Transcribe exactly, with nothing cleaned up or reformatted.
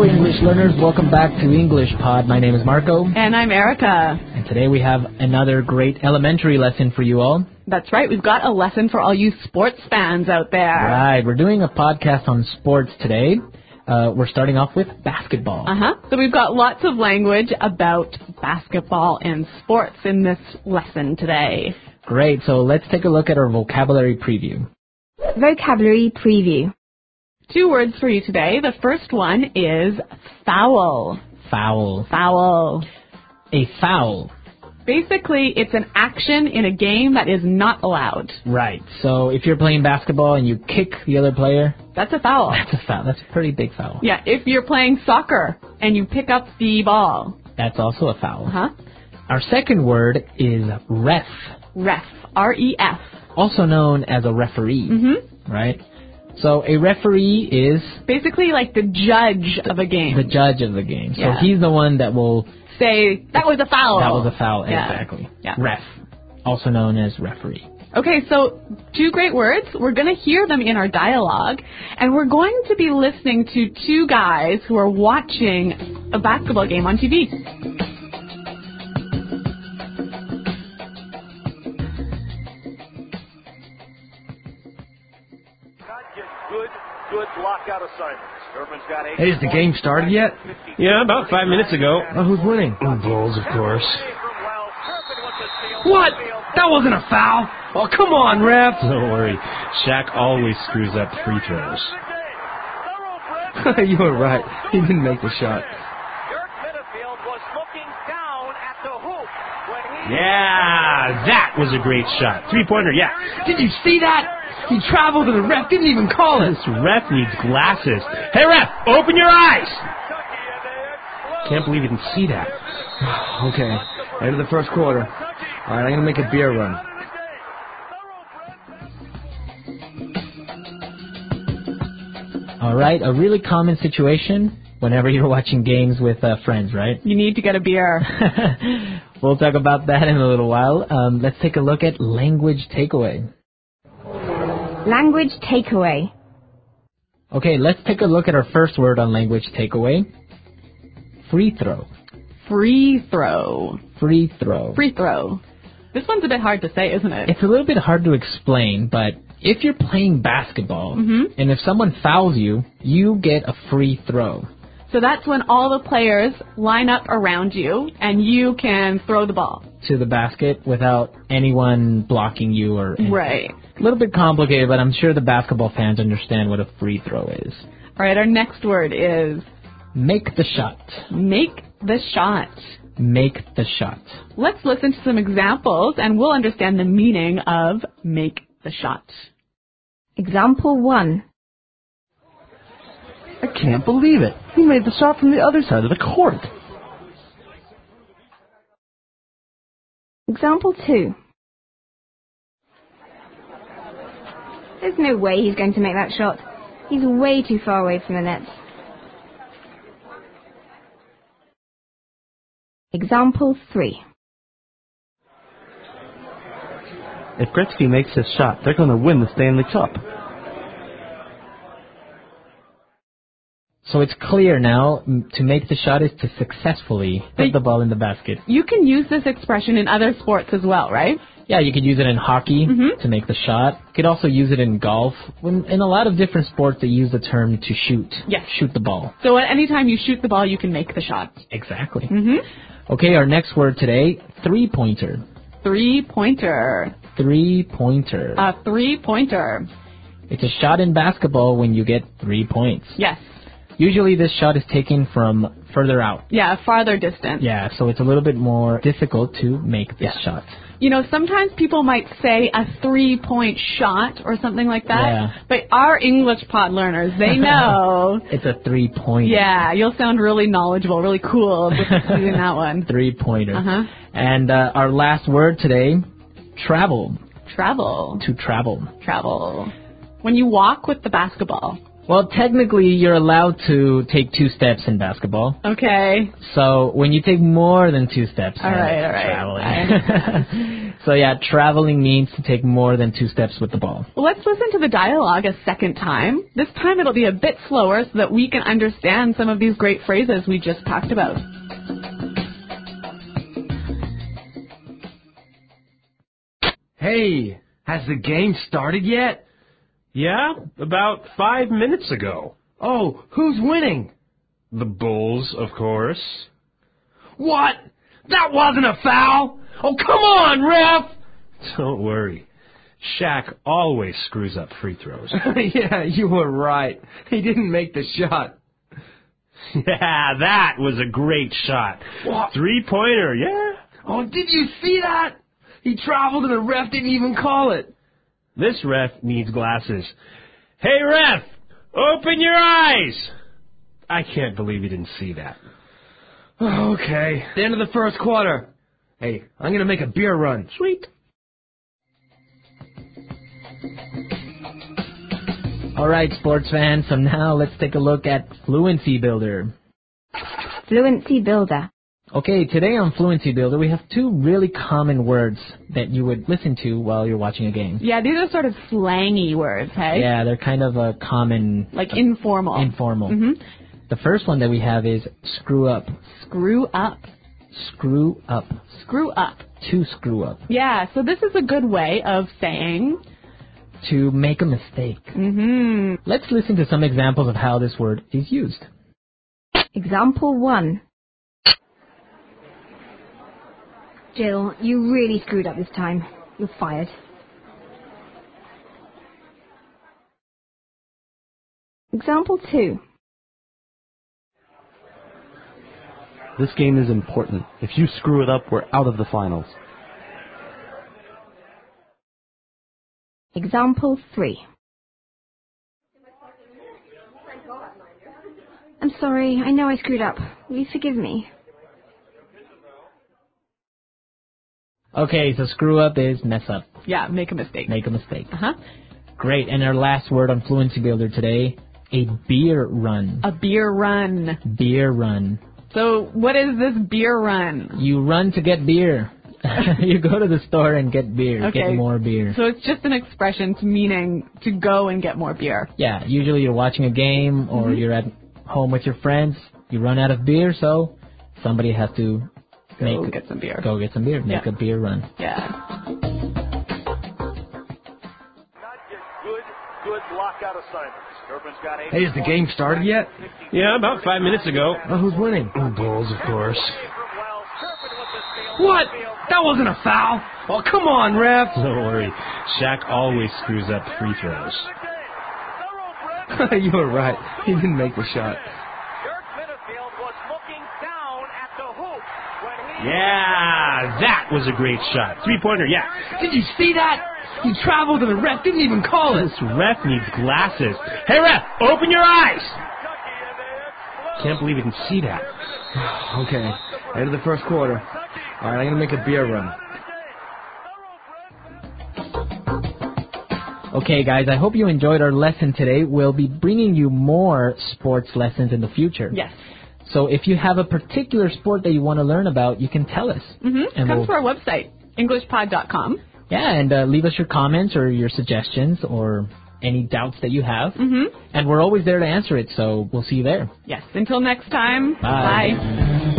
English learners. Welcome back to English Pod. My name is Marco. And I'm Erica. And today we have another great elementary lesson for you all. That's right. We've got a lesson for all you sports fans out there. Right. We're doing a podcast on sports today. Uh, we're starting off with basketball. Uh-huh. So we've got lots of language about basketball and sports in this lesson today. Great. So let's take a look at our vocabulary preview. Vocabulary preview. Two words for you today. The first one is foul. Foul. Foul. A foul. Basically, it's an action in a game that is not allowed. Right. So if you're playing basketball and you kick the other player, that's a foul. That's a foul. That's a pretty big foul. Yeah. If you're playing soccer and you pick up the ball, that's also a foul. Uh-huh. Our second word is ref. Ref. R E F. Also known as a referee. Mm-hmm. Right? So a referee is basically like the judge of a game. The judge of the game. So yeah. he's the one that will say, that was a foul. That was a foul, yeah. exactly. Yeah. Ref, also known as referee. Okay, so two great words. We're going to hear them in our dialogue, and we're going to be listening to two guys who are watching a basketball game on T V. Good lockout assignments. Got hey, has the game started yet? Yeah, about five minutes ago. Oh, who's winning? Oh, Bulls, of course. What? That wasn't a foul. Oh, come on, ref. Don't worry. Shaq always screws up free throws. You were right. He didn't make the shot. Yeah, that was a great shot. Three-pointer, yeah. Did you see that? He traveled and the ref didn't even call it. This ref needs glasses. Hey, ref, open your eyes! Can't believe you didn't see that. Okay, end of the first quarter. All right, I'm going to make a beer run. All right, a really common situation whenever you're watching games with uh, friends, right? You need to get a beer. We'll talk about that in a little while. Um, let's take a look at language takeaway. Language takeaway. Okay, let's take a look at our first word on language takeaway. Free throw. Free throw. Free throw. Free throw. This one's a bit hard to say, isn't it? It's a little bit hard to explain, but if you're playing basketball, mm-hmm. and if someone fouls you, you get a free throw. So that's when all the players line up around you, and you can throw the ball to the basket without anyone blocking you or anything. Right. A little bit complicated, but I'm sure the basketball fans understand what a free throw is. All right, our next word is... make the shot. Make the shot. Make the shot. Let's listen to some examples, and we'll understand the meaning of make the shot. Example one. I can't believe it. He made the shot from the other side of the court. Example two. There's no way he's going to make that shot. He's way too far away from the net. Example three. If Gretzky makes his shot, they're going to win the Stanley Cup. So it's clear now, to make the shot is to successfully put the ball in the basket. You can use this expression in other sports as well, right? Yeah, you could use it in hockey mm-hmm. to make the shot. You could also use it in golf. When, in a lot of different sports, they use the term to shoot. Yes. Shoot the ball. So at any time you shoot the ball, you can make the shot. Exactly. Mm-hmm. Okay, our next word today, three-pointer. Three-pointer. Three-pointer. A three-pointer. It's a shot in basketball when you get three points. Yes. Usually this shot is taken from further out. Yeah, farther distance. Yeah, so it's a little bit more difficult to make this yeah. shot. You know, sometimes people might say a three-point shot or something like that. Yeah. But our English pod learners, they know. It's a three-pointer. Yeah, you'll sound really knowledgeable, really cool with using that one. Three-pointer. Uh-huh. And uh, our last word today, travel. Travel. To travel. Travel. When you walk with the basketball. Well, technically, you're allowed to take two steps in basketball. Okay. So when you take more than two steps, all right, all right. traveling. So yeah, traveling means to take more than two steps with the ball. Well, let's listen to the dialogue a second time. This time it'll be a bit slower so that we can understand some of these great phrases we just talked about. Hey, has the game started yet? Yeah, about five minutes ago. Oh, who's winning? The Bulls, of course. What? That wasn't a foul! Oh, come on, ref! Don't worry. Shaq always screws up free throws. Yeah, you were right. He didn't make the shot. Yeah, that was a great shot. What? Three-pointer, yeah? Oh, did you see that? He traveled and the ref didn't even call it. This ref needs glasses. Hey, ref! Open your eyes! I can't believe you didn't see that. Okay. The end of the first quarter. Hey, I'm going to make a beer run. Sweet. All right, sports fans, so now let's take a look at Fluency Builder. Fluency Builder. Okay, today on Fluency Builder, we have two really common words that you would listen to while you're watching a game. Yeah, these are sort of slangy words, hey? Yeah, they're kind of a common... Like informal. Informal. Mm-hmm. The first one that we have is screw up. Screw up. Screw up. Screw up. To screw up. Yeah, so this is a good way of saying... To make a mistake. Mm-hmm. Let's listen to some examples of how this word is used. Example one. Jill, you really screwed up this time. You're fired. Example two. This game is important. If you screw it up, we're out of the finals. Example three. I'm sorry, I know I screwed up. Will you forgive me? Okay, so screw up is mess up. Yeah, make a mistake. Make a mistake. Uh-huh. Great, and our last word on Fluency Builder today, a beer run. A beer run. Beer run. So what is this beer run? You run to get beer. You go to the store and get beer, Okay. get more beer. So it's just an expression to meaning to go and get more beer. Yeah, usually you're watching a game or Mm-hmm. you're at home with your friends. You run out of beer, so somebody has to Go make get some beer. Go get some beer. Make Yeah. a beer run. Yeah. Not get good, good lockout assignments. Durbin's got eight. Hey, has the game started yet? Yeah, about five minutes ago. Oh, who's winning? The Bulls, of course. What? That wasn't a foul. Oh, come on, ref. Don't worry. Shaq always screws up free throws. You were right. He didn't make the shot. Dirk Minifield was looking down at the hoop when he Yeah, that was a great shot. Three-pointer, yeah. Did you see that? He traveled and the ref didn't even call it. This ref needs glasses. Hey, ref, open your eyes! Can't believe you didn't see that. Okay, end of the first quarter. All right, I'm going to make a beer run. Okay, guys, I hope you enjoyed our lesson today. We'll be bringing you more sports lessons in the future. Yes. So if you have a particular sport that you want to learn about, you can tell us. Mm-hmm. And Come we'll- to our website, english pod dot com. Yeah, and uh, leave us your comments or your suggestions or any doubts that you have. Mm-hmm. And we're always there to answer it, so we'll see you there. Yes. Until next time. Bye. Bye.